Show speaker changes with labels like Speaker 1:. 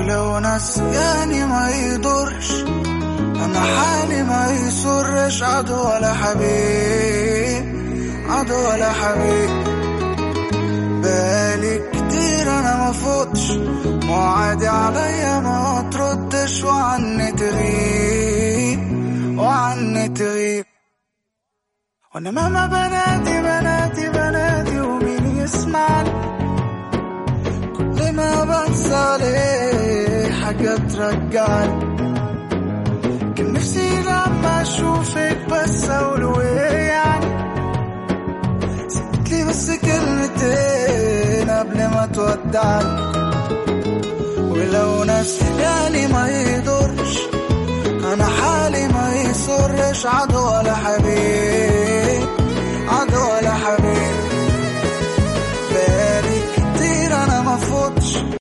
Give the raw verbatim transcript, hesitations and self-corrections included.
Speaker 1: ولو ناس يعني ما يضرش، انا حالي ما يسرش. عدو ولا حبيب، عدو ولا حبيب. بالي كتير انا ما فوتش، معادي عليا ما تردش، وعني تغيب وعني تغيب. وانا ماما بنادي بنادي بنادي ومين يسمعني، كل ما بنسى عليه حاجة ترجعني. كان نفسي لما اشوفك بس اقول ايه يعني، سبتلي بس كلمتين قبل ما تودعني. ولو ناس يعني ما يضرش، انا حالي ما يسرش. عدو ولا حبيب،